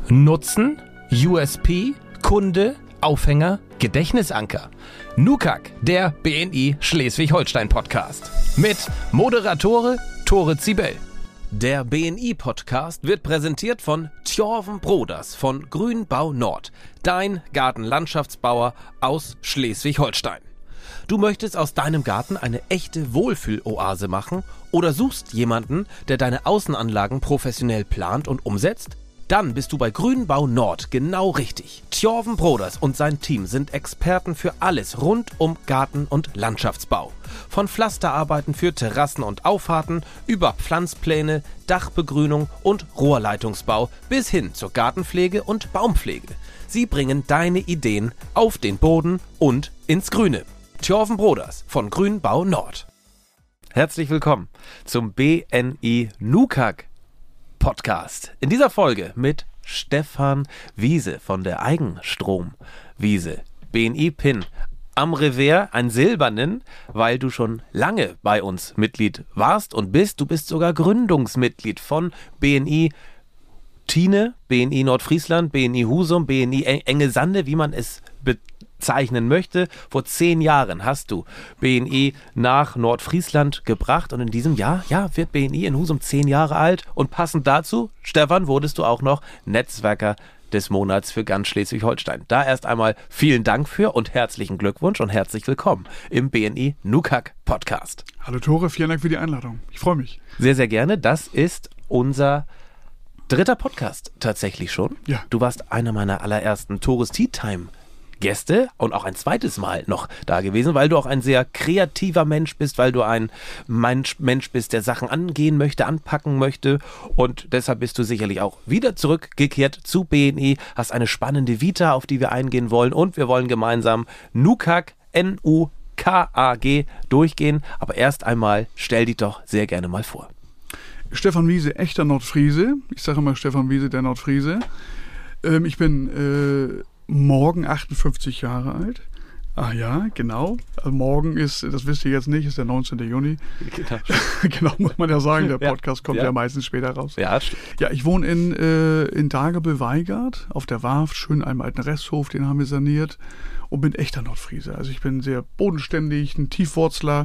Nutzen, USP, Kunde, Aufhänger, Gedächtnisanker. NUKAG, der BNI Schleswig-Holstein-Podcast. Mit Moderatore Tore Zibel. Der BNI-Podcast wird präsentiert von Tjorven Broders von Grünbau Nord, dein Gartenlandschaftsbauer aus Schleswig-Holstein. Du möchtest aus deinem Garten eine echte Wohlfühloase machen oder suchst jemanden, der deine Außenanlagen professionell plant und umsetzt? Dann bist du bei Grünbau Nord genau richtig. Tjorven Broders und sein Team sind Experten für alles rund um Garten- und Landschaftsbau. Von Pflasterarbeiten für Terrassen und Auffahrten über Pflanzpläne, Dachbegrünung und Rohrleitungsbau bis hin zur Gartenpflege und Baumpflege. Sie bringen deine Ideen auf den Boden und ins Grüne. Tjorven Broders von Grünbau Nord. Herzlich willkommen zum BNI NUKAG Podcast. In dieser Folge mit Stefan Wiese von der Eigenstromwiese. BNI-Pin am Revers, einen silbernen, weil du schon lange bei uns Mitglied warst und bist. Du bist sogar Gründungsmitglied von BNI Tiene, BNI Nordfriesland, BNI Husum, BNI Engesande, wie man es bezeichnen möchte. Vor 10 Jahren hast du BNI nach Nordfriesland gebracht und in diesem Jahr, wird BNI in Husum 10 Jahre alt und passend dazu, Stefan, wurdest du auch noch Netzwerker des Monats für ganz Schleswig-Holstein. Da erst einmal vielen Dank für und herzlichen Glückwunsch und herzlich willkommen im BNI NUKAG Podcast. Hallo Tore, vielen Dank für die Einladung. Ich freue mich. Sehr, sehr gerne. Das ist unser 3. Podcast tatsächlich schon. Ja. Du warst einer meiner allerersten Tores Tea Time Gäste und auch ein zweites Mal noch da gewesen, weil du auch ein sehr kreativer Mensch bist, weil du ein Mensch bist, der Sachen angehen möchte, anpacken möchte und deshalb bist du sicherlich auch wieder zurückgekehrt zu BNI, hast eine spannende Vita, auf die wir eingehen wollen und wir wollen gemeinsam NUKAG, N-U-K-A-G durchgehen, aber erst einmal stell dich doch sehr gerne mal vor. Stefan Wiese, echter Nordfriese. Ich sage immer Stefan Wiese, der Nordfriese. Ich bin morgen 58 Jahre alt. Ah ja, genau. Also morgen ist, das wisst ihr jetzt nicht, ist der 19. Juni. Genau, genau muss man ja sagen. Der Podcast kommt ja meistens später raus. Ja, stimmt. Ja, ich wohne in Dagebüll-Weigart auf der Warft, schön einem alten Resthof, den haben wir saniert und bin echter Nordfriese. Also ich bin sehr bodenständig, ein Tiefwurzler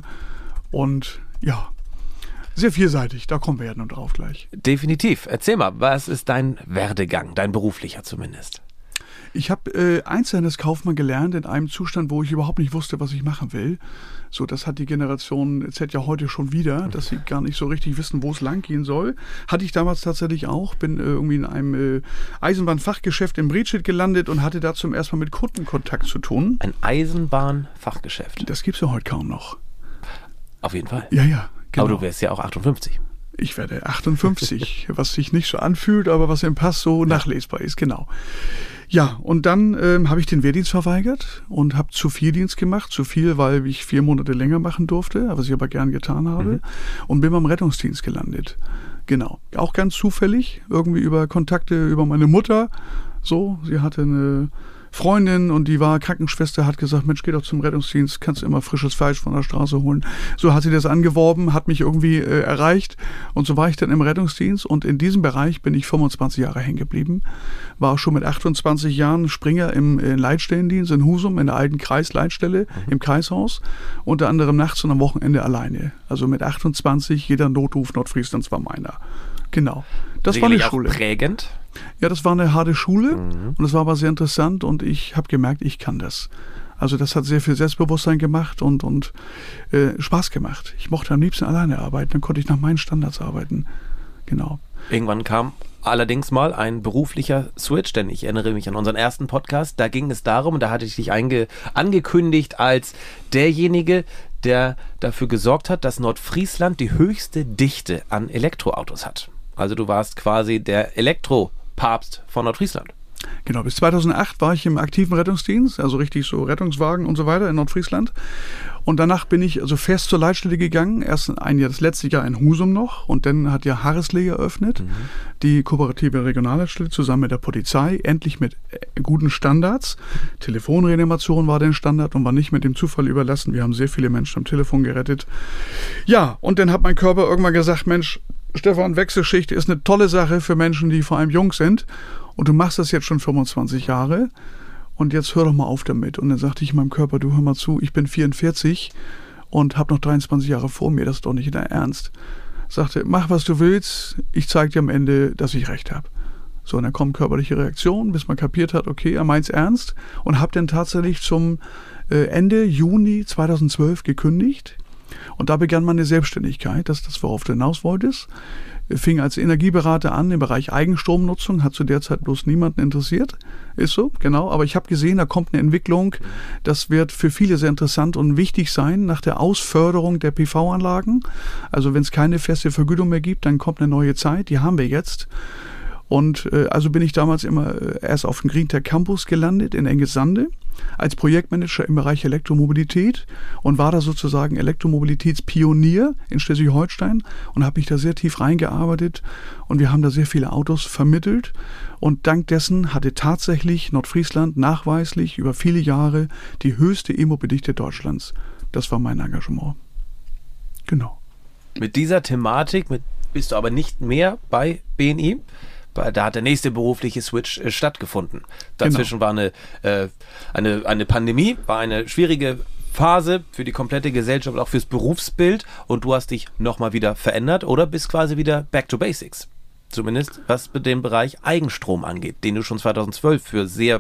und ja, sehr vielseitig. Da kommen wir ja nun drauf gleich. Definitiv. Erzähl mal, was ist dein Werdegang, dein beruflicher zumindest? Ich habe Einzelhandelskaufmann gelernt in einem Zustand, wo ich überhaupt nicht wusste, was ich machen will. So, das hat die Generation Z ja heute schon wieder, dass sie gar nicht so richtig wissen, wo es lang gehen soll. Hatte ich damals tatsächlich auch. Bin irgendwie in einem Eisenbahnfachgeschäft in Bredstedt gelandet und hatte da zum ersten Mal mit Kundenkontakt zu tun. Ein Eisenbahnfachgeschäft? Das gibt's ja heute kaum noch. Auf jeden Fall. Ja, ja. Genau. Aber du wärst ja auch 58. Ich werde 58, was sich nicht so anfühlt, aber was im Pass so nachlesbar ist, genau. Ja, und dann habe ich den Wehrdienst verweigert und habe zu viel Dienst gemacht. Zu viel, weil ich 4 Monate länger machen durfte, was ich aber gern getan habe. Und bin beim Rettungsdienst gelandet. Genau. Auch ganz zufällig, irgendwie über Kontakte über meine Mutter. So, sie hatte eine Freundin und die war Krankenschwester, hat gesagt, Mensch, geh doch zum Rettungsdienst, kannst du immer frisches Fleisch von der Straße holen. So hat sie das angeworben, hat mich irgendwie erreicht und so war ich dann im Rettungsdienst und in diesem Bereich bin ich 25 Jahre hängen geblieben. War auch schon mit 28 Jahren Springer im Leitstellendienst in Husum, in der alten Kreisleitstelle im Kreishaus, unter anderem nachts und am Wochenende alleine. Also mit 28, jeder Notruf Nordfrieslands war meiner. Genau. Das sicherlich war eine Schule. Auch prägend. Ja, das war eine harte Schule und das war aber sehr interessant und ich habe gemerkt, ich kann das. Also das hat sehr viel Selbstbewusstsein gemacht und Spaß gemacht. Ich mochte am liebsten alleine arbeiten, dann konnte ich nach meinen Standards arbeiten. Genau. Irgendwann kam allerdings mal ein beruflicher Switch, denn ich erinnere mich an unseren ersten Podcast, da ging es darum, da hatte ich dich angekündigt als derjenige, der dafür gesorgt hat, dass Nordfriesland die höchste Dichte an Elektroautos hat. Also du warst quasi der Elektropapst von Nordfriesland. Genau, bis 2008 war ich im aktiven Rettungsdienst, also richtig so Rettungswagen und so weiter in Nordfriesland. Und danach bin ich also fest zur Leitstelle gegangen. Erst das letzte Jahr in Husum noch und dann hat ja Harreslee eröffnet, die kooperative Regionalleitstelle zusammen mit der Polizei, endlich mit guten Standards. Telefonreanimation war der Standard und war nicht mit dem Zufall überlassen. Wir haben sehr viele Menschen am Telefon gerettet. Ja, und dann hat mein Körper irgendwann gesagt, Mensch, Stefan, Wechselschicht ist eine tolle Sache für Menschen, die vor allem jung sind. Und du machst das jetzt schon 25 Jahre. Und jetzt hör doch mal auf damit. Und dann sagte ich meinem Körper, du hör mal zu, ich bin 44 und habe noch 23 Jahre vor mir. Das ist doch nicht dein Ernst. Sagte, mach, was du willst. Ich zeige dir am Ende, dass ich recht habe. So, und dann kommt körperliche Reaktion, bis man kapiert hat, okay, er meint's ernst. Und habe dann tatsächlich zum Ende Juni 2012 gekündigt. Und da begann meine Selbstständigkeit. Das ist das, worauf du hinaus wolltest. Fing als Energieberater an im Bereich Eigenstromnutzung, hat zu der Zeit bloß niemanden interessiert. Ist so, genau. Aber ich habe gesehen, da kommt eine Entwicklung, das wird für viele sehr interessant und wichtig sein nach der Ausförderung der PV-Anlagen. Also wenn es keine feste Vergütung mehr gibt, dann kommt eine neue Zeit, die haben wir jetzt. Und also bin ich damals immer erst auf dem Greentech Campus gelandet in Engesande als Projektmanager im Bereich Elektromobilität und war da sozusagen Elektromobilitätspionier in Schleswig-Holstein und habe mich da sehr tief reingearbeitet und wir haben da sehr viele Autos vermittelt und dank dessen hatte tatsächlich Nordfriesland nachweislich über viele Jahre die höchste E-Mobildichte Deutschlands. Das war mein Engagement. Genau. Mit dieser Thematik bist du aber nicht mehr bei BNI? Da hat der nächste berufliche Switch stattgefunden. Dazwischen war eine Pandemie, war eine schwierige Phase für die komplette Gesellschaft, auch fürs Berufsbild und du hast dich nochmal wieder verändert oder bist quasi wieder back to basics. Zumindest was den Bereich Eigenstrom angeht, den du schon 2012 für sehr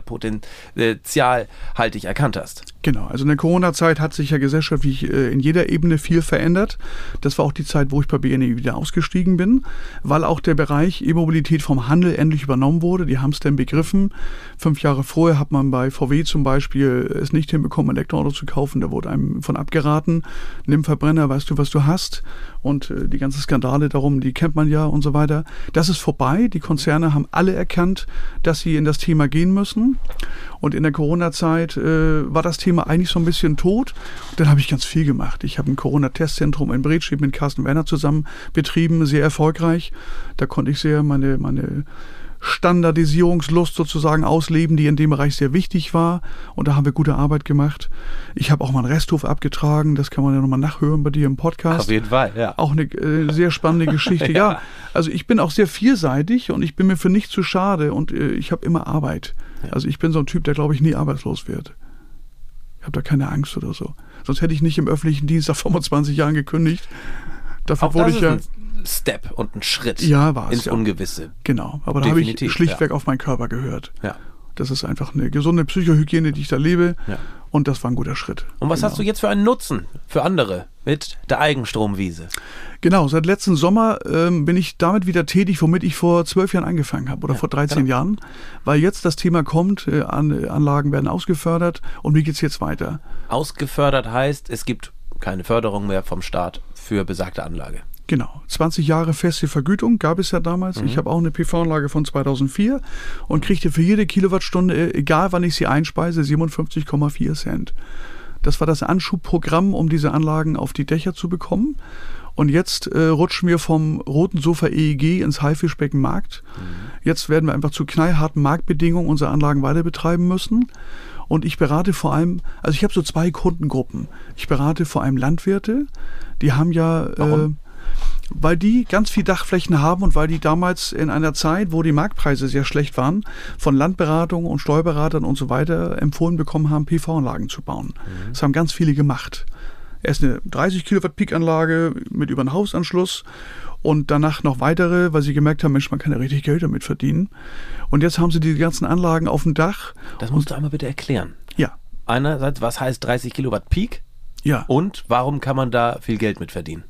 potenzialhaltig erkannt hast. Genau, also in der Corona-Zeit hat sich ja gesellschaftlich in jeder Ebene viel verändert. Das war auch die Zeit, wo ich bei BNI wieder ausgestiegen bin, weil auch der Bereich E-Mobilität vom Handel endlich übernommen wurde. Die haben es dann begriffen. 5 Jahre vorher hat man bei VW zum Beispiel es nicht hinbekommen, ein Elektroauto zu kaufen. Da wurde einem von abgeraten. Nimm Verbrenner, weißt du, was du hast. Und die ganzen Skandale darum, die kennt man ja und so weiter. Das ist vorbei. Die Konzerne haben alle erkannt, dass sie in das Thema gehen müssen. Und in der Corona-Zeit war das Thema eigentlich so ein bisschen tot. Und dann habe ich ganz viel gemacht. Ich habe ein Corona-Testzentrum in Bredstedt mit Carsten Werner zusammen betrieben, sehr erfolgreich. Da konnte ich sehr meine Standardisierungslust sozusagen ausleben, die in dem Bereich sehr wichtig war. Und da haben wir gute Arbeit gemacht. Ich habe auch mal einen Resthof abgetragen. Das kann man ja nochmal nachhören bei dir im Podcast. Auf jeden Fall, ja. Auch eine sehr spannende Geschichte. Ja, also ich bin auch sehr vielseitig und ich bin mir für nichts zu schade und ich habe immer Arbeit. Ja. Also ich bin so ein Typ, der, glaube ich, nie arbeitslos wird. Ich habe da keine Angst oder so. Sonst hätte ich nicht im öffentlichen Dienst nach 25 Jahren gekündigt. Dafür auch wurde das ich ist ja ein Step und ein Schritt ins Ungewisse. Genau, aber da habe ich schlichtweg auf meinen Körper gehört. Ja. Das ist einfach eine gesunde Psychohygiene, die ich da lebe. Ja. Und das war ein guter Schritt. Und was hast du jetzt für einen Nutzen für andere mit der Eigenstromwiese? Genau, seit letzten Sommer bin ich damit wieder tätig, womit ich vor 12 Jahren angefangen habe oder vor 13 Jahren. Weil jetzt das Thema kommt, Anlagen werden ausgefördert und wie geht es jetzt weiter? Ausgefördert heißt, es gibt keine Förderung mehr vom Staat für besagte Anlage. Genau, 20 Jahre feste Vergütung gab es ja damals. Ich habe auch eine PV-Anlage von 2004 und kriegte für jede Kilowattstunde, egal wann ich sie einspeise, 57,4 Cent. Das war das Anschubprogramm, um diese Anlagen auf die Dächer zu bekommen. Und jetzt rutschen wir vom roten Sofa EEG ins Haifischbecken Markt. Jetzt werden wir einfach zu knallharten Marktbedingungen unsere Anlagen weiter betreiben müssen. Und ich berate vor allem, also ich habe so 2 Kundengruppen. Ich berate vor allem Landwirte, die haben ja... Warum? Weil die ganz viel Dachflächen haben und weil die damals in einer Zeit, wo die Marktpreise sehr schlecht waren, von Landberatungen und Steuerberatern und so weiter empfohlen bekommen haben, PV-Anlagen zu bauen. Das haben ganz viele gemacht. Erst eine 30 Kilowatt Peak-Anlage mit über einen Hausanschluss und danach noch weitere, weil sie gemerkt haben, Mensch, man kann ja richtig Geld damit verdienen. Und jetzt haben sie die ganzen Anlagen auf dem Dach. Das musst du einmal bitte erklären. Ja. Einerseits, was heißt 30 Kilowatt Peak? Ja. Und warum kann man da viel Geld mit verdienen?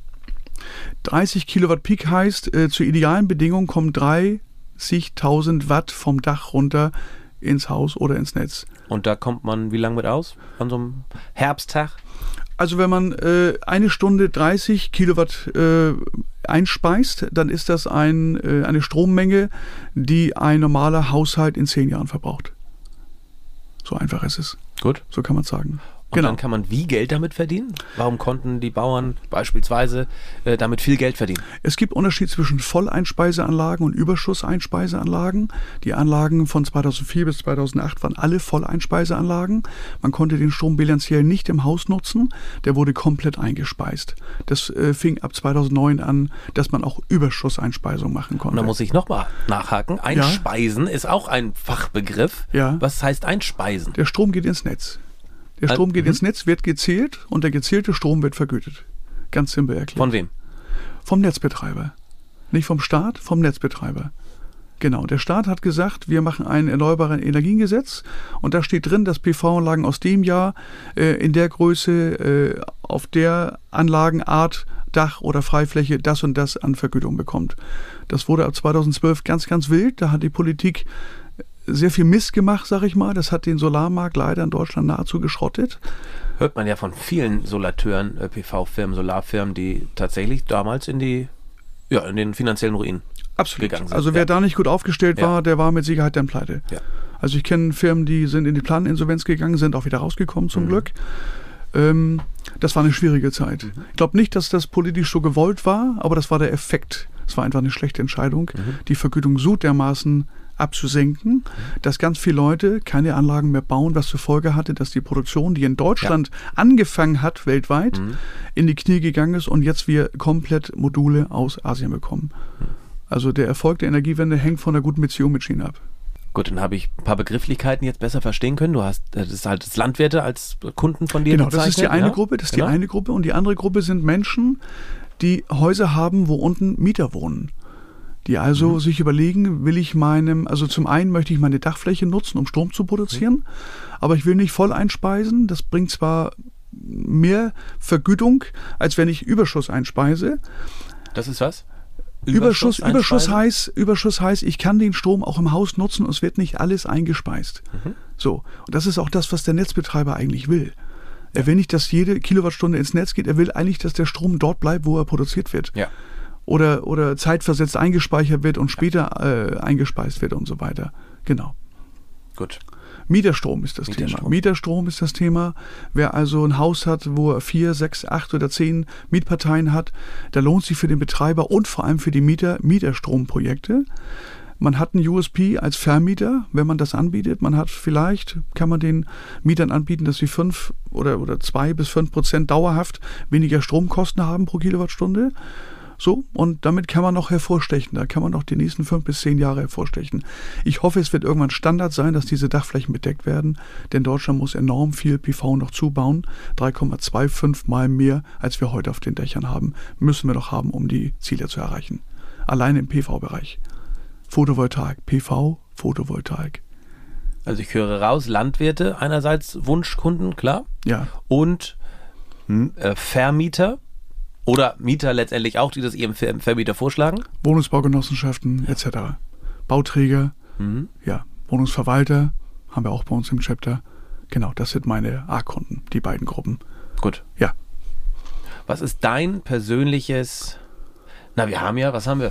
30 Kilowatt Peak heißt, zu idealen Bedingungen kommen 30.000 Watt vom Dach runter ins Haus oder ins Netz. Und da kommt man wie lange mit aus? An so einem Herbsttag? Also wenn man eine Stunde 30 Kilowatt einspeist, dann ist das eine Strommenge, die ein normaler Haushalt in 10 Jahren verbraucht. So einfach ist es. Gut. So kann man sagen. Und dann kann man wie Geld damit verdienen? Warum konnten die Bauern beispielsweise damit viel Geld verdienen? Es gibt Unterschied zwischen Volleinspeiseanlagen und Überschusseinspeiseanlagen. Die Anlagen von 2004 bis 2008 waren alle Volleinspeiseanlagen. Man konnte den Strom bilanziell nicht im Haus nutzen. Der wurde komplett eingespeist. Das fing ab 2009 an, dass man auch Überschusseinspeisung machen konnte. Und da muss ich nochmal nachhaken. Einspeisen ist auch ein Fachbegriff. Ja. Was heißt einspeisen? Der Strom geht ins Netz. Der Strom geht ins Netz, wird gezählt und der gezählte Strom wird vergütet. Ganz simpel erklärt. Von wem? Vom Netzbetreiber. Nicht vom Staat, vom Netzbetreiber. Genau, der Staat hat gesagt, wir machen ein erneuerbare Energiengesetz und da steht drin, dass PV-Anlagen aus dem Jahr in der Größe, auf der Anlagenart, Dach oder Freifläche das und das an Vergütung bekommt. Das wurde ab 2012 ganz, ganz wild. Da hat die Politik sehr viel Mist gemacht, sag ich mal. Das hat den Solarmarkt leider in Deutschland nahezu geschrottet. Hört man ja von vielen Solateuren, PV-Firmen, Solarfirmen, die tatsächlich damals in den finanziellen Ruin gegangen sind. Also wer da nicht gut aufgestellt war, der war mit Sicherheit dann pleite. Ja. Also ich kenne Firmen, die sind in die Planinsolvenz gegangen, sind auch wieder rausgekommen zum Glück. Das war eine schwierige Zeit. Ich glaube nicht, dass das politisch so gewollt war, aber das war der Effekt. Es war einfach eine schlechte Entscheidung, die Vergütung so dermaßen abzusenken, dass ganz viele Leute keine Anlagen mehr bauen, was zur Folge hatte, dass die Produktion, die in Deutschland angefangen hat, weltweit, in die Knie gegangen ist und jetzt wir komplett Module aus Asien bekommen. Also der Erfolg der Energiewende hängt von einer guten Beziehung mit China ab. Gut, dann habe ich ein paar Begrifflichkeiten jetzt besser verstehen können. Das ist halt das Landwirte als Kunden von dir bezeichnet. Genau, das ist die eine Gruppe, die eine Gruppe und die andere Gruppe sind Menschen, die Häuser haben, wo unten Mieter wohnen. Die also sich überlegen, also zum einen möchte ich meine Dachfläche nutzen, um Strom zu produzieren, aber ich will nicht voll einspeisen. Das bringt zwar mehr Vergütung, als wenn ich Überschuss einspeise. Das ist was? Überschuss heißt, ich kann den Strom auch im Haus nutzen und es wird nicht alles eingespeist. So. Und das ist auch das, was der Netzbetreiber eigentlich will. Er will nicht, dass jede Kilowattstunde ins Netz geht, er will eigentlich, dass der Strom dort bleibt, wo er produziert wird. Ja. Oder zeitversetzt eingespeichert wird und später eingespeist wird und so weiter. Genau. Gut. Mieterstrom ist das Thema. Mieterstrom ist das Thema. Wer also ein Haus hat, wo er 4, 6, 8 oder 10 Mietparteien hat, da lohnt sich für den Betreiber und vor allem für die Mieter Mieterstromprojekte. Man hat einen USP als Vermieter, wenn man das anbietet. Kann man den Mietern anbieten, dass sie 5 oder 2-5% dauerhaft weniger Stromkosten haben pro Kilowattstunde. So, und damit kann man noch hervorstechen. Da kann man noch die nächsten 5 bis 10 Jahre hervorstechen. Ich hoffe, es wird irgendwann Standard sein, dass diese Dachflächen bedeckt werden, denn Deutschland muss enorm viel PV noch zubauen. 3,25 Mal mehr, als wir heute auf den Dächern haben, müssen wir noch haben, um die Ziele zu erreichen. Allein im PV-Bereich. Photovoltaik, PV, Photovoltaik. Also ich höre raus, Landwirte einerseits Wunschkunden, klar. Ja. Und Vermieter. Oder Mieter letztendlich auch, die das ihrem Vermieter vorschlagen? Wohnungsbaugenossenschaften etc. Bauträger, Wohnungsverwalter, haben wir auch bei uns im Chapter. Genau, das sind meine A-Kunden, die beiden Gruppen. Gut. Ja. Was ist dein persönliches, was haben wir?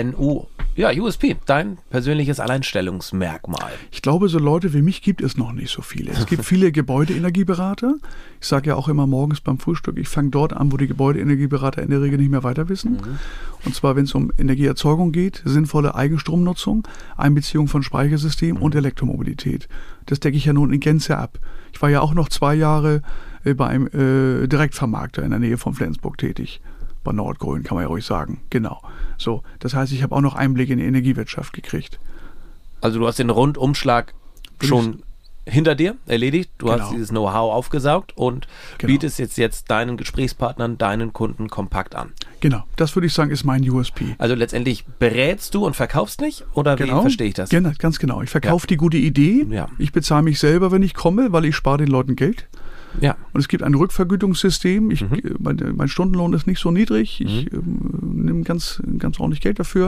USP, dein persönliches Alleinstellungsmerkmal. Ich glaube, so Leute wie mich gibt es noch nicht so viele. Es gibt viele Gebäudeenergieberater. Ich sage ja auch immer morgens beim Frühstück, ich fange dort an, wo die Gebäudeenergieberater in der Regel nicht mehr weiter wissen. Und zwar, wenn es um Energieerzeugung geht, sinnvolle Eigenstromnutzung, Einbeziehung von Speichersystemen und Elektromobilität. Das decke ich ja nun in Gänze ab. Ich war ja auch noch 2 Jahre bei einem Direktvermarkter in der Nähe von Flensburg tätig. Bei Nordgrün, kann man ja ruhig sagen. Genau. So, das heißt, ich habe auch noch Einblick in die Energiewirtschaft gekriegt. Also du hast den Rundumschlag schon hinter dir erledigt. Du hast dieses Know-how aufgesaugt und bietest jetzt deinen Gesprächspartnern, deinen Kunden kompakt an. Genau, das würde ich sagen, ist mein USP. Also letztendlich berätst du und verkaufst nicht? Oder wie verstehe ich das? Genau, ganz genau. Ich verkaufe die gute Idee. Ja. Ich bezahle mich selber, wenn ich komme, weil ich spare den Leuten Geld. Ja. Und es gibt ein Rückvergütungssystem. Mein Stundenlohn ist nicht so niedrig. Ich nehme ganz ordentlich Geld dafür.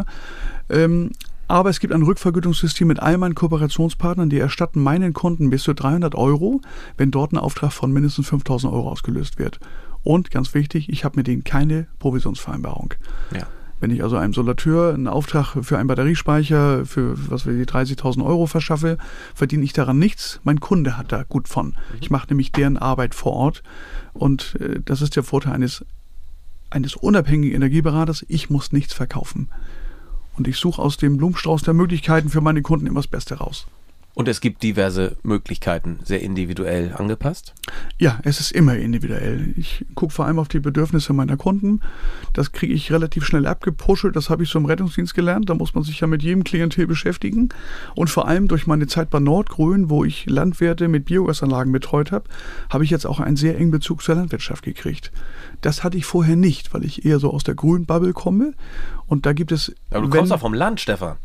Aber es gibt ein Rückvergütungssystem mit all meinen Kooperationspartnern, die erstatten meinen Kunden bis zu 300 €, wenn dort ein Auftrag von mindestens 5.000 € ausgelöst wird. Und ganz wichtig, ich habe mit denen keine Provisionsvereinbarung. Ja. Wenn ich also einem Solateur einen Auftrag für einen Batteriespeicher für, was weiß ich, 30.000 Euro verschaffe, verdiene ich daran nichts. Mein Kunde hat da gut von. Ich mache nämlich deren Arbeit vor Ort. Und das ist der Vorteil eines unabhängigen Energieberaters. Ich muss nichts verkaufen. Und ich suche aus dem Blumenstrauß der Möglichkeiten für meine Kunden immer das Beste raus. Und es gibt diverse Möglichkeiten, sehr individuell angepasst? Ja, es ist immer individuell. Ich gucke vor allem auf die Bedürfnisse meiner Kunden. Das kriege ich relativ schnell abgepuschelt. Das habe ich so im Rettungsdienst gelernt. Da muss man sich ja mit jedem Klientel beschäftigen. Und vor allem durch meine Zeit bei Nordgrün, wo ich Landwirte mit Biogasanlagen betreut habe, habe ich jetzt auch einen sehr engen Bezug zur Landwirtschaft gekriegt. Das hatte ich vorher nicht, weil ich eher so aus der Grünbubble komme. Und da gibt es... Aber du kommst doch vom Land, Stefan.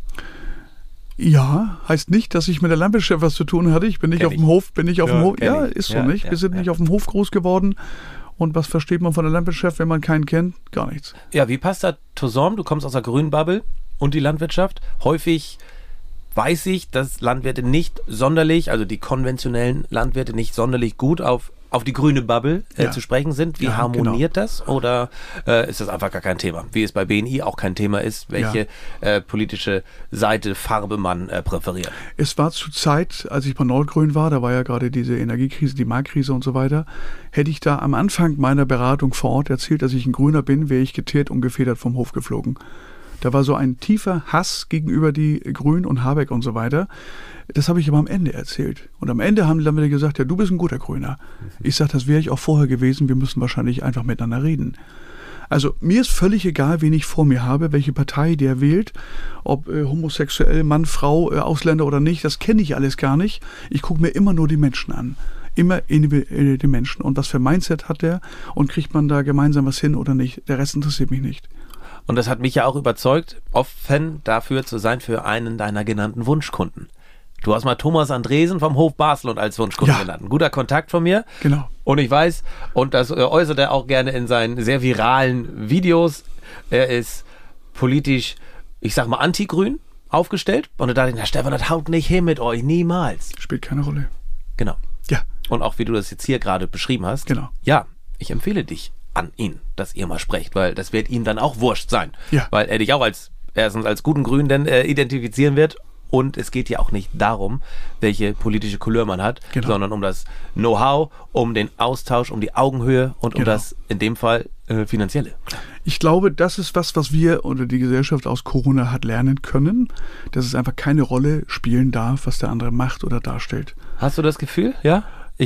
Ja, heißt nicht, dass ich mit der Landwirtschaft was zu tun hatte. Ich bin nicht auf dem Hof, Ja, ist so nicht. Wir sind nicht auf dem Hof groß geworden. Und was versteht man von der Landwirtschaft, wenn man keinen kennt? Gar nichts. Ja, wie passt da zusammen? Du kommst aus der Grünbubble und die Landwirtschaft. Häufig weiß ich, dass Landwirte nicht sonderlich, also die konventionellen Landwirte nicht sonderlich gut auf die grüne Bubble zu sprechen sind. Wie harmoniert das? Oder ist das einfach gar kein Thema? Wie es bei BNI auch kein Thema ist, welche politische Seite, Farbe man präferiert. Es war zur Zeit, als ich bei Nordgrün war, da war ja gerade diese Energiekrise, die Marktkrise und so weiter, hätte ich da am Anfang meiner Beratung vor Ort erzählt, dass ich ein Grüner bin, wäre ich geteert und gefedert vom Hof geflogen. Da war so ein tiefer Hass gegenüber die Grünen und Habeck und so weiter. Das habe ich aber am Ende erzählt. Und am Ende haben die Landwirte gesagt, ja, du bist ein guter Grüner. Ich sage, das wäre ich auch vorher gewesen. Wir müssen wahrscheinlich einfach miteinander reden. Also mir ist völlig egal, wen ich vor mir habe, welche Partei der wählt, ob homosexuell, Mann, Frau, Ausländer oder nicht. Das kenne ich alles gar nicht. Ich gucke mir immer nur die Menschen an. Immer individuell die Menschen. Und was für ein Mindset hat der? Und kriegt man da gemeinsam was hin oder nicht? Der Rest interessiert mich nicht. Und das hat mich ja auch überzeugt, offen dafür zu sein für einen deiner genannten Wunschkunden. Du hast mal Thomas Andresen vom Hof Barcelona als Wunschkunden genannt. Ein guter Kontakt von mir. Genau. Und ich weiß, und das äußert er auch gerne in seinen sehr viralen Videos, er ist politisch, ich sag mal, anti-grün aufgestellt. Und da dachte ich, na Stefan, das haut nicht hin mit euch, niemals. Spielt keine Rolle. Genau. Ja. Und auch wie du das jetzt hier gerade beschrieben hast. Genau. Ja, ich empfehle dich an ihn, dass ihr mal sprecht, weil das wird ihm dann auch wurscht sein. Ja. Weil er dich auch erstens als guten Grünen dann identifizieren wird. Und es geht ja auch nicht darum, welche politische Couleur man hat, sondern um das Know-how, um den Austausch, um die Augenhöhe und um das, in dem Fall, Finanzielle. Ich glaube, das ist was wir oder die Gesellschaft aus Corona hat lernen können, dass es einfach keine Rolle spielen darf, was der andere macht oder darstellt. Hast du das Gefühl? Ja? Ich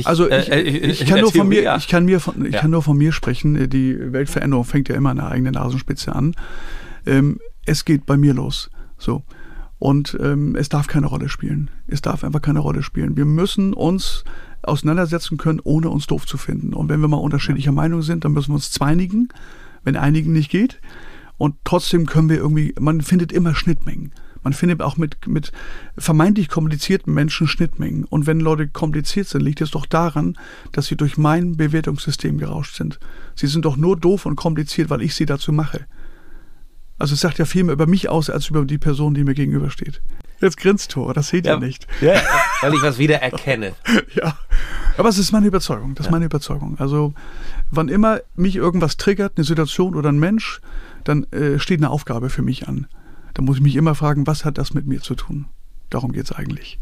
kann nur von mir sprechen. Die Weltveränderung fängt ja immer an der eigenen Nasenspitze an. Es geht bei mir los. So. Und es darf keine Rolle spielen. Es darf einfach keine Rolle spielen. Wir müssen uns auseinandersetzen können, ohne uns doof zu finden. Und wenn wir mal unterschiedlicher Meinung sind, dann müssen wir uns zweinigen, wenn einigen nicht geht. Und trotzdem können wir man findet immer Schnittmengen. Man findet auch mit vermeintlich komplizierten Menschen Schnittmengen. Und wenn Leute kompliziert sind, liegt es doch daran, dass sie durch mein Bewertungssystem gerauscht sind. Sie sind doch nur doof und kompliziert, weil ich sie dazu mache. Also es sagt ja viel mehr über mich aus, als über die Person, die mir gegenübersteht. Jetzt grinst Thor, das seht ihr nicht. Ja, weil ich was wieder erkenne. Ja, aber es ist meine Überzeugung. Das ist meine Überzeugung. Also wann immer mich irgendwas triggert, eine Situation oder ein Mensch, dann steht eine Aufgabe für mich an. Da muss ich mich immer fragen, was hat das mit mir zu tun? Darum geht es eigentlich.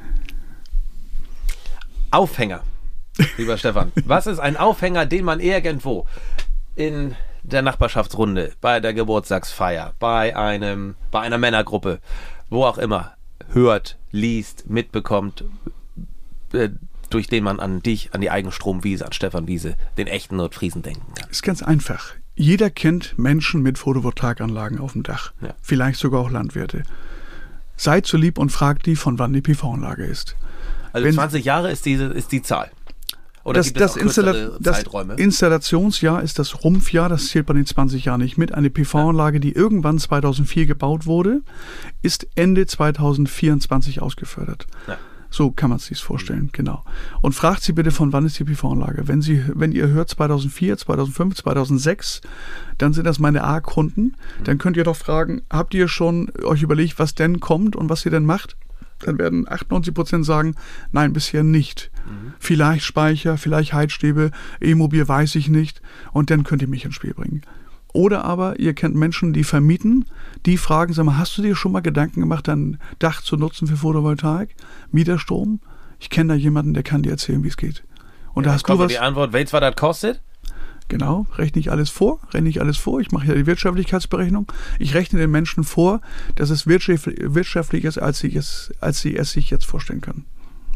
Aufhänger, lieber Stefan. Was ist ein Aufhänger, den man irgendwo in der Nachbarschaftsrunde, bei der Geburtstagsfeier, bei einer Männergruppe, wo auch immer, hört, liest, mitbekommt, durch den man an dich, an die Eigenstromwiese, an Stefan Wiese, den echten Nordfriesen denken kann? Ist ganz einfach. Jeder kennt Menschen mit Photovoltaikanlagen auf dem Dach. Ja. Vielleicht sogar auch Landwirte. Seid so lieb und fragt die, von wann die PV-Anlage ist. Also 20 Jahre ist die Zahl. Oder gibt es auch kürzere Zeiträume? Das Installationsjahr ist das Rumpfjahr, das zählt bei den 20 Jahren nicht mit. Eine PV-Anlage, die irgendwann 2004 gebaut wurde, ist Ende 2024 ausgefördert. Ja. So kann man es sich vorstellen, genau. Und fragt sie bitte, von wann ist die PV-Anlage. Wenn ihr hört 2004, 2005, 2006, dann sind das meine A-Kunden. Dann könnt ihr doch fragen, habt ihr schon euch überlegt, was denn kommt und was ihr denn macht? Dann werden 98% sagen, nein, bisher nicht. Vielleicht Speicher, vielleicht Heizstäbe, E-Mobil weiß ich nicht. Und dann könnt ihr mich ins Spiel bringen. Oder aber ihr kennt Menschen, die vermieten, die fragen, sag mal, hast du dir schon mal Gedanken gemacht, dein Dach zu nutzen für Photovoltaik, Mieterstrom? Ich kenne da jemanden, der kann dir erzählen, wie es geht. Und da hast du was. Die Antwort, weißt du, was das kostet? Genau, rechne ich alles vor. Ich mache ja die Wirtschaftlichkeitsberechnung. Ich rechne den Menschen vor, dass es wirtschaftlicher ist, als sie es sich jetzt vorstellen können.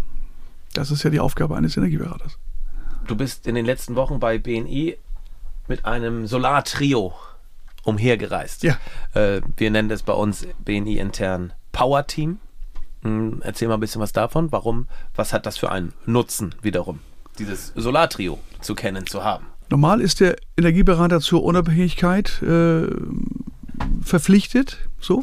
Das ist ja die Aufgabe eines Energieberaters. Du bist in den letzten Wochen bei BNI mit einem Solartrio umhergereist. Ja. Wir nennen das bei uns BNI intern Power Team. Erzähl mal ein bisschen was davon. Warum? Was hat das für einen Nutzen wiederum, dieses Solartrio zu kennen, zu haben? Normal ist der Energieberater zur Unabhängigkeit verpflichtet, so.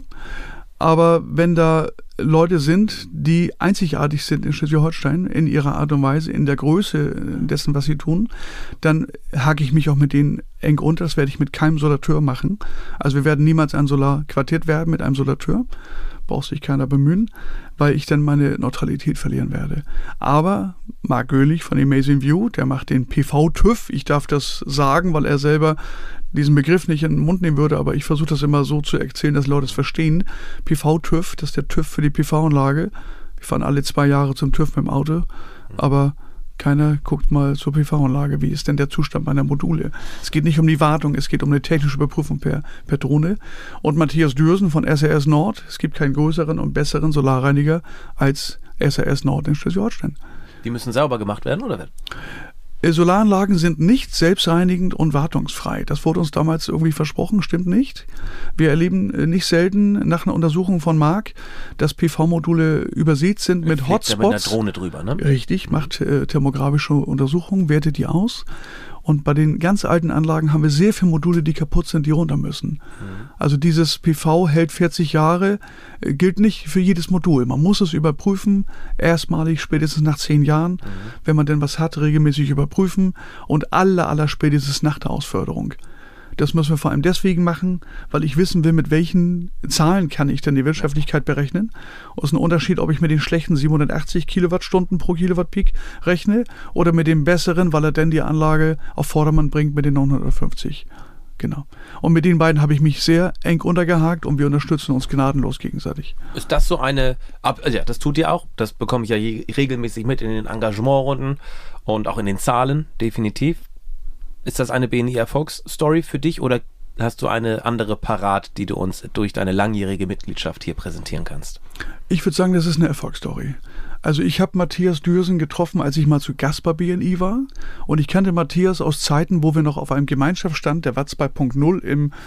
Aber wenn da Leute sind, die einzigartig sind in Schleswig-Holstein, in ihrer Art und Weise, in der Größe dessen, was sie tun, dann hake ich mich auch mit denen eng unter. Das werde ich mit keinem Solateur machen. Also wir werden niemals ein Solarquartett werden mit einem Solateur. Braucht sich keiner bemühen, weil ich dann meine Neutralität verlieren werde. Aber Marc Göhlich von Amazing View, der macht den PV-TÜV. Ich darf das sagen, weil er selber diesen Begriff nicht in den Mund nehmen würde, aber ich versuche das immer so zu erzählen, dass Leute es verstehen. PV-TÜV, das ist der TÜV für die PV-Anlage. Wir fahren alle 2 Jahre zum TÜV mit dem Auto, aber keiner guckt mal zur PV-Anlage, wie ist denn der Zustand meiner Module. Es geht nicht um die Wartung, es geht um eine technische Überprüfung per Drohne. Und Matthias Dürsen von SRS Nord, es gibt keinen größeren und besseren Solarreiniger als SRS Nord in Schleswig-Holstein. Die müssen sauber gemacht werden, oder? Solaranlagen sind nicht selbstreinigend und wartungsfrei. Das wurde uns damals irgendwie versprochen, stimmt nicht. Wir erleben nicht selten nach einer Untersuchung von Marc, dass PV-Module übersät sind mit Hotspots. Mit einer Drohne drüber, ne? Richtig, macht thermografische Untersuchungen, wertet die aus. Und bei den ganz alten Anlagen haben wir sehr viele Module, die kaputt sind, die runter müssen. Also dieses PV hält 40 Jahre, gilt nicht für jedes Modul. Man muss es überprüfen, erstmalig spätestens nach 10 Jahren, wenn man denn was hat, regelmäßig überprüfen und aller spätestens nach der Ausförderung. Das müssen wir vor allem deswegen machen, weil ich wissen will, mit welchen Zahlen kann ich denn die Wirtschaftlichkeit berechnen. Und es ist ein Unterschied, ob ich mit den schlechten 780 Kilowattstunden pro Kilowatt Peak rechne oder mit dem besseren, weil er denn die Anlage auf Vordermann bringt mit den 950. Genau. Und mit den beiden habe ich mich sehr eng untergehakt und wir unterstützen uns gnadenlos gegenseitig. Ist das so eine, ja, das tut ihr auch, das bekomme ich ja regelmäßig mit in den Engagementrunden und auch in den Zahlen, definitiv. Ist das eine BNI-Erfolgsstory für dich oder hast du eine andere parat, die du uns durch deine langjährige Mitgliedschaft hier präsentieren kannst? Ich würde sagen, das ist eine Erfolgsstory. Also ich habe Matthias Dürsen getroffen, als ich mal zu Gast bei BNI war. Und ich kannte Matthias aus Zeiten, wo wir noch auf einem Gemeinschaftsstand der Watt 2.0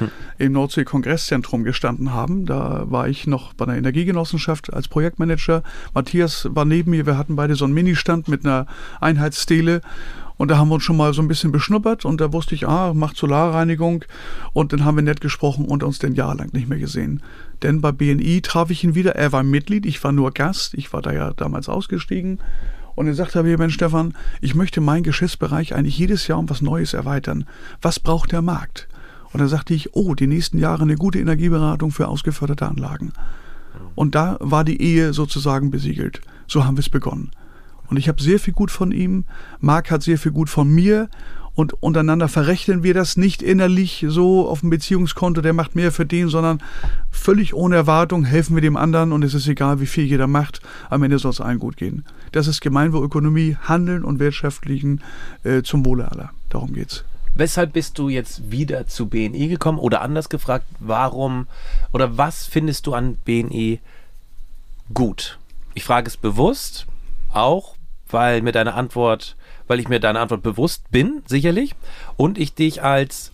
im Nordsee-Kongresszentrum gestanden haben. Da war ich noch bei einer Energiegenossenschaft als Projektmanager. Matthias war neben mir, wir hatten beide so einen Ministand mit einer Einheitsstele. Und da haben wir uns schon mal so ein bisschen beschnuppert und da wusste ich, macht Solarreinigung. Und dann haben wir nett gesprochen und uns den Jahr lang nicht mehr gesehen. Denn bei BNI traf ich ihn wieder. Er war Mitglied, ich war nur Gast. Ich war da ja damals ausgestiegen. Und er sagte mir, Mensch Stefan, ich möchte meinen Geschäftsbereich eigentlich jedes Jahr um was Neues erweitern. Was braucht der Markt? Und dann sagte ich, die nächsten Jahre eine gute Energieberatung für ausgeförderte Anlagen. Und da war die Ehe sozusagen besiegelt. So haben wir es begonnen. Und ich habe sehr viel gut von ihm, Marc hat sehr viel gut von mir und untereinander verrechnen wir das nicht innerlich so auf dem Beziehungskonto, der macht mehr für den, sondern völlig ohne Erwartung helfen wir dem anderen und es ist egal, wie viel jeder macht, am Ende soll es allen gut gehen. Das ist Gemeinwohlökonomie, Handeln und Wirtschaftlichen zum Wohle aller. Darum geht's. Weshalb bist du jetzt wieder zu BNI gekommen oder anders gefragt, warum oder was findest du an BNI gut? Ich frage es bewusst, auch weil ich mir deine Antwort bewusst bin, sicherlich, und ich dich als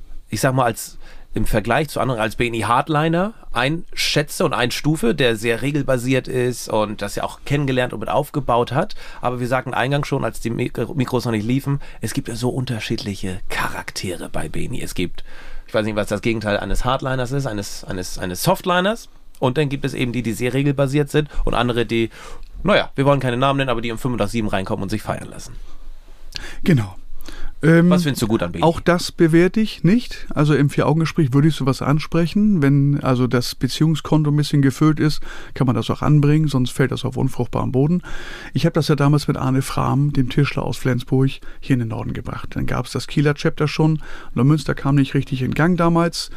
im Vergleich zu anderen als BNI-Hardliner einschätze und einstufe, der sehr regelbasiert ist und das ja auch kennengelernt und mit aufgebaut hat. Aber wir sagten eingangs schon, als die Mikros noch nicht liefen, es gibt ja so unterschiedliche Charaktere bei BNI. Es gibt, ich weiß nicht, was das Gegenteil eines Hardliners ist, eines Softliners. Und dann gibt es eben die sehr regelbasiert sind und andere, die, wir wollen keine Namen nennen, aber die um 5 nach 7 reinkommen und sich feiern lassen. Genau. Was findest du gut an BNI? Auch das bewerte ich nicht. Also im 4-Augen-Gespräch würde ich sowas ansprechen. Wenn also das Beziehungskonto ein bisschen gefüllt ist, kann man das auch anbringen, sonst fällt das auf unfruchtbaren Boden. Ich habe das ja damals mit Arne Frahm, dem Tischler aus Flensburg, hier in den Norden gebracht. Dann gab es das Kieler Chapter schon. Neumünster kam nicht richtig in Gang damals.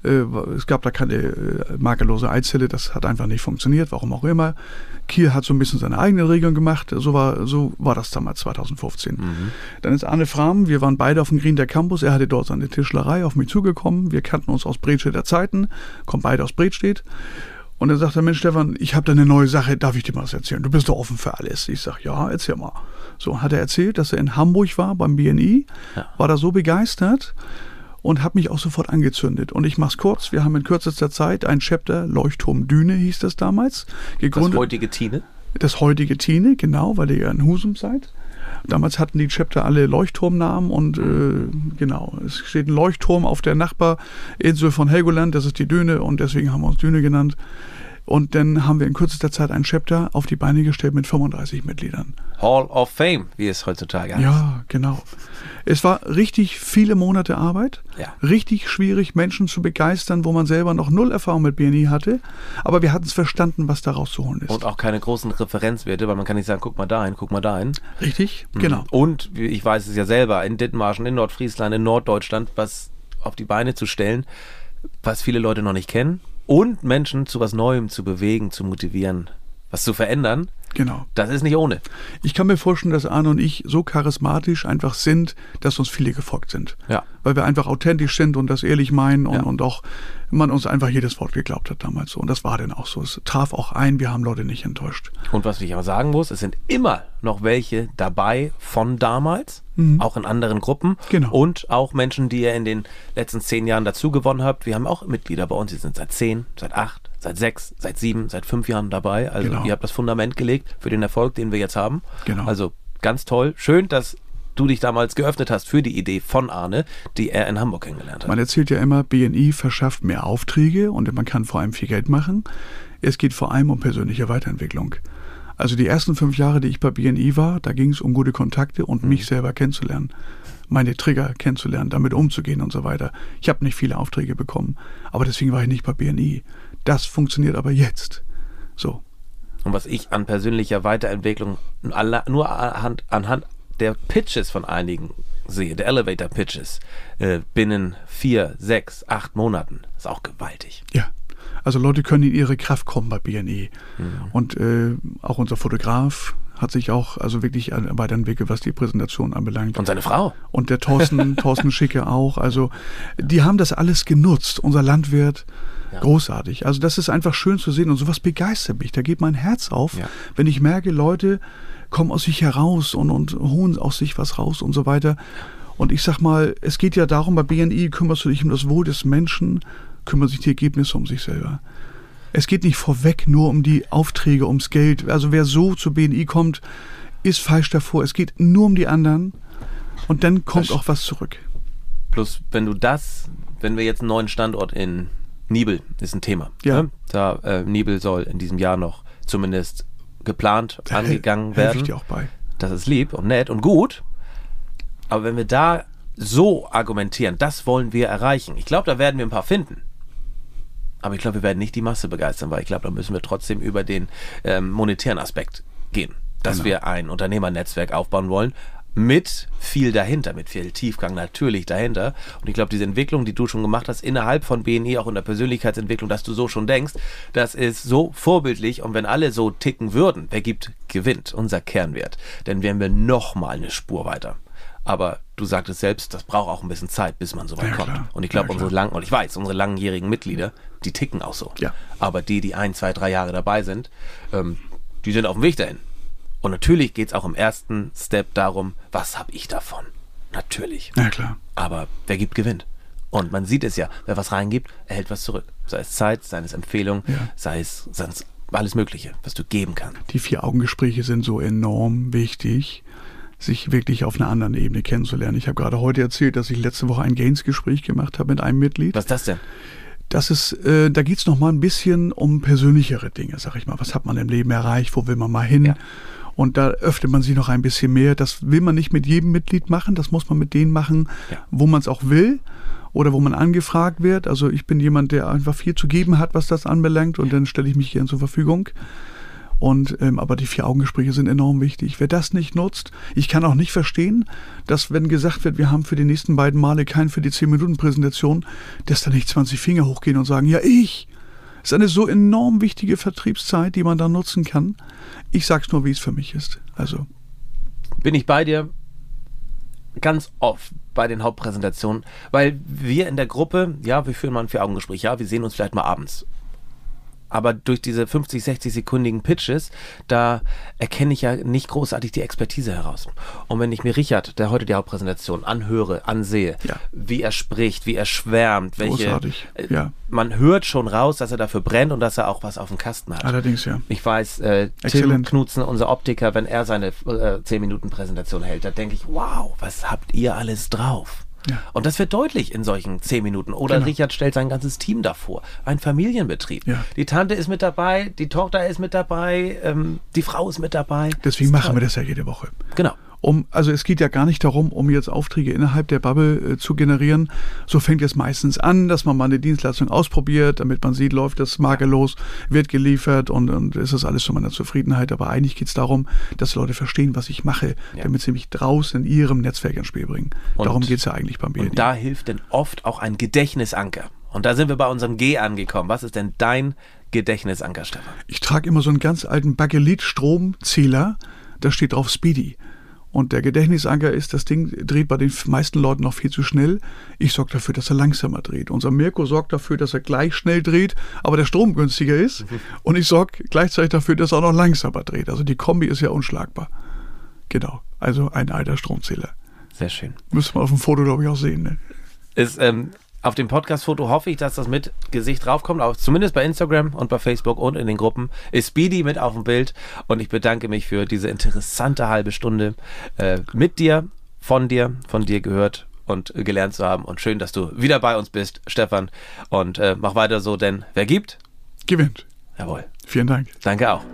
Es gab da keine makellose Eizelle, das hat einfach nicht funktioniert, warum auch immer. Kiel hat so ein bisschen seine eigenen Regeln gemacht, so war das damals 2015. Dann ist Arne Frahm, wir waren beide auf dem Green der Campus, er hatte dort seine Tischlerei, auf mich zugekommen, wir kannten uns aus Bredstedter Zeiten, kommen beide aus Bredstedt. Und dann sagt er, Mensch Stefan, ich habe da eine neue Sache, darf ich dir mal was erzählen? Du bist doch offen für alles. Ich sage, ja, erzähl mal. So hat er erzählt, dass er in Hamburg war beim BNI, war da so begeistert und habe mich auch sofort angezündet. Und ich mach's kurz, wir haben in kürzester Zeit ein Chapter, Leuchtturm Düne hieß das damals, gegründet. Das heutige Tine? Das heutige Tine, genau, weil ihr ja in Husum seid. Damals hatten die Chapter alle Leuchtturmnamen und genau, es steht ein Leuchtturm auf der Nachbarinsel von Helgoland, das ist die Düne und deswegen haben wir uns Düne genannt. Und dann haben wir in kürzester Zeit ein Chapter auf die Beine gestellt mit 35 Mitgliedern. Hall of Fame, wie es heutzutage heißt. Ja, genau. Es war richtig viele Monate Arbeit, richtig schwierig, Menschen zu begeistern, wo man selber noch null Erfahrung mit BNI hatte. Aber wir hatten es verstanden, was da rauszuholen ist. Und auch keine großen Referenzwerte, weil man kann nicht sagen, guck mal dahin, guck mal dahin. Richtig, genau. Und ich weiß es ja selber, in Dithmarschen, in Nordfriesland, in Norddeutschland, was auf die Beine zu stellen, was viele Leute noch nicht kennen. Und Menschen zu was Neuem zu bewegen, zu motivieren, was zu verändern. Genau. Das ist nicht ohne. Ich kann mir vorstellen, dass Arne und ich so charismatisch einfach sind, dass uns viele gefolgt sind. Ja. Weil wir einfach authentisch sind und das ehrlich meinen und auch man uns einfach jedes Wort geglaubt hat damals so. Und das war dann auch so. Es traf auch ein, wir haben Leute nicht enttäuscht. Und was ich aber sagen muss, es sind immer noch welche dabei von damals, auch in anderen Gruppen. Genau. Und auch Menschen, die ihr in den letzten 10 Jahren dazu gewonnen habt. Wir haben auch Mitglieder bei uns, die sind seit 10, seit 8, seit 6, seit 7, seit 5 Jahren dabei. Also ihr habt das Fundament gelegt für den Erfolg, den wir jetzt haben. Genau. Also ganz toll. Schön, dass du dich damals geöffnet hast für die Idee von Arne, die er in Hamburg kennengelernt hat. Man erzählt ja immer, BNI verschafft mehr Aufträge und man kann vor allem viel Geld machen. Es geht vor allem um persönliche Weiterentwicklung. Also die ersten 5 Jahre, die ich bei BNI war, da ging es um gute Kontakte und mich selber kennenzulernen. Meine Trigger kennenzulernen, damit umzugehen und so weiter. Ich habe nicht viele Aufträge bekommen, aber deswegen war ich nicht bei BNI. Das funktioniert aber jetzt. So. Und was ich an persönlicher Weiterentwicklung nur anhand der Pitches von einigen sehe, der Elevator Pitches, binnen 4, 6, 8 Monaten, ist auch gewaltig. Ja, also Leute können in ihre Kraft kommen bei BNI. Und auch unser Fotograf hat sich auch also wirklich weiterentwickelt, was die Präsentation anbelangt. Und seine Frau. Und der Thorsten Schicke auch. Also die haben das alles genutzt. Unser Landwirt, großartig. Also das ist einfach schön zu sehen und sowas begeistert mich. Da geht mein Herz auf, wenn ich merke, Leute kommen aus sich heraus und holen aus sich was raus und so weiter. Und ich sag mal, es geht ja darum, bei BNI kümmerst du dich um das Wohl des Menschen, kümmern sich die Ergebnisse um sich selber. Es geht nicht vorweg nur um die Aufträge, ums Geld. Also wer so zu BNI kommt, ist falsch davor. Es geht nur um die anderen und dann kommt auch was zurück. Plus, wenn wir jetzt einen neuen Standort in Nibel, ist ein Thema. Ja. Ne? Nibel soll in diesem Jahr noch zumindest geplant angegangen werden. Helfe ich dir auch bei. Das ist lieb und nett und gut. Aber wenn wir da so argumentieren, das wollen wir erreichen. Ich glaube, da werden wir ein paar finden. Aber ich glaube, wir werden nicht die Masse begeistern, weil ich glaube, da müssen wir trotzdem über den monetären Aspekt gehen. Dass wir ein Unternehmernetzwerk aufbauen wollen, mit viel dahinter, mit viel Tiefgang natürlich dahinter. Und ich glaube, diese Entwicklung, die du schon gemacht hast, innerhalb von BNI, auch in der Persönlichkeitsentwicklung, dass du so schon denkst, das ist so vorbildlich. Und wenn alle so ticken würden, wer gewinnt, unser Kernwert, dann wären wir nochmal eine Spur weiter. Aber du sagtest selbst, das braucht auch ein bisschen Zeit, bis man so weit kommt. Klar. Und ich glaube, unsere langjährigen Mitglieder, die ticken auch so. Ja. Aber die 1, 2, 3 Jahre dabei sind, die sind auf dem Weg dahin. Und natürlich geht es auch im ersten Step darum, was habe ich davon? Natürlich. Ja, klar. Aber wer gibt, gewinnt. Und man sieht es ja, wer was reingibt, erhält was zurück. Sei es Zeit, sei es Empfehlung, sei es alles Mögliche, was du geben kannst. Die 4-Augen-Gespräche sind so enorm wichtig, sich wirklich auf einer anderen Ebene kennenzulernen. Ich habe gerade heute erzählt, dass ich letzte Woche ein Gains-Gespräch gemacht habe mit einem Mitglied. Was ist das denn? Das ist, da geht es nochmal ein bisschen um persönlichere Dinge, sag ich mal. Was hat man im Leben erreicht? Wo will man mal hin? Ja. Und da öffnet man sich noch ein bisschen mehr. Das will man nicht mit jedem Mitglied machen, das muss man mit denen machen, wo man es auch will oder wo man angefragt wird. Also ich bin jemand, der einfach viel zu geben hat, was das anbelangt, und dann stelle ich mich hier zur Verfügung. Und aber die 4-Augen-Gespräche sind enorm wichtig. Wer das nicht nutzt, ich kann auch nicht verstehen, dass wenn gesagt wird, wir haben für die nächsten beiden Male keinen für die 10-Minuten-Präsentation, dass da nicht 20 Finger hochgehen und sagen, ja, ich. Es ist eine so enorm wichtige Vertriebszeit, die man da nutzen kann. Ich sag's nur, wie es für mich ist. Also bin ich bei dir ganz oft bei den Hauptpräsentationen, weil wir in der Gruppe, ja, wir führen mal ein 4-Augen-Gespräch, ja, wir sehen uns vielleicht mal abends. Aber durch diese 50, 60-sekundigen Pitches, da erkenne ich ja nicht großartig die Expertise heraus. Und wenn ich mir Richard, der heute die Hauptpräsentation anhöre, ansehe, wie er spricht, wie er schwärmt, großartig, man hört schon raus, dass er dafür brennt und dass er auch was auf dem Kasten hat. Allerdings, ja. Ich weiß, Tim Knutzen, unser Optiker, wenn er seine 10-Minuten-Präsentation hält, da denke ich, wow, was habt ihr alles drauf? Ja. Und das wird deutlich in solchen 10 Minuten. Oder Richard stellt sein ganzes Team davor. Ein Familienbetrieb. Ja. Die Tante ist mit dabei, die Tochter ist mit dabei, die Frau ist mit dabei. Deswegen machen wir das ja jede Woche. Genau. Also es geht ja gar nicht darum, um jetzt Aufträge innerhalb der Bubble zu generieren. So fängt es meistens an, dass man mal eine Dienstleistung ausprobiert, damit man sieht, läuft das makellos, wird geliefert und ist das alles zu meiner Zufriedenheit. Aber eigentlich geht es darum, dass Leute verstehen, was ich mache, damit sie mich draußen in ihrem Netzwerk ins Spiel bringen. Darum geht es ja eigentlich beim BNI. Und da hilft denn oft auch ein Gedächtnisanker. Und da sind wir bei unserem G angekommen. Was ist denn dein Gedächtnisanker, Stefan? Ich trage immer so einen ganz alten Bakelit-Stromzähler, da steht drauf Speedy. Und der Gedächtnisanker ist, das Ding dreht bei den meisten Leuten noch viel zu schnell. Ich sorge dafür, dass er langsamer dreht. Unser Mirko sorgt dafür, dass er gleich schnell dreht, aber der Strom günstiger ist. Und ich sorge gleichzeitig dafür, dass er auch noch langsamer dreht. Also die Kombi ist ja unschlagbar. Genau, also ein alter Stromzähler. Sehr schön. Müsste man auf dem Foto, glaube ich, auch sehen. Ne? Ist, auf dem Podcast-Foto hoffe ich, dass das mit Gesicht draufkommt, auch zumindest bei Instagram und bei Facebook und in den Gruppen. Ist Speedy mit auf dem Bild und ich bedanke mich für diese interessante halbe Stunde mit dir, von dir gehört und gelernt zu haben. Und schön, dass du wieder bei uns bist, Stefan. Und mach weiter so, denn wer gibt, gewinnt. Jawohl. Vielen Dank. Danke auch.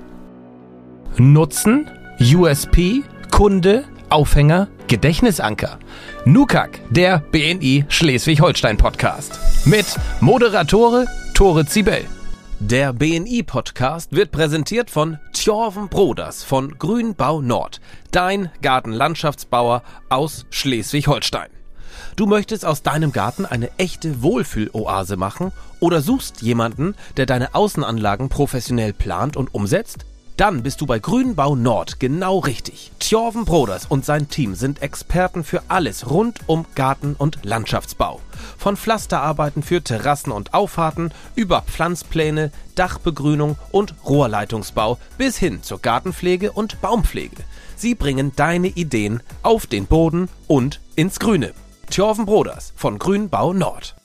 Nutzen, USP, Kunde, Aufhänger, Gedächtnisanker. NUKAG, der BNI Schleswig-Holstein Podcast. Mit Moderatore Tore Zibel. Der BNI Podcast wird präsentiert von Tjorven Broders von Grünbau Nord. Dein Gartenlandschaftsbauer aus Schleswig-Holstein. Du möchtest aus deinem Garten eine echte Wohlfühloase machen oder suchst jemanden, der deine Außenanlagen professionell plant und umsetzt? Dann bist du bei Grünbau Nord genau richtig. Tjorven Broders und sein Team sind Experten für alles rund um Garten- und Landschaftsbau. Von Pflasterarbeiten für Terrassen und Auffahrten über Pflanzpläne, Dachbegrünung und Rohrleitungsbau bis hin zur Gartenpflege und Baumpflege. Sie bringen deine Ideen auf den Boden und ins Grüne. Tjorven Broders von Grünbau Nord.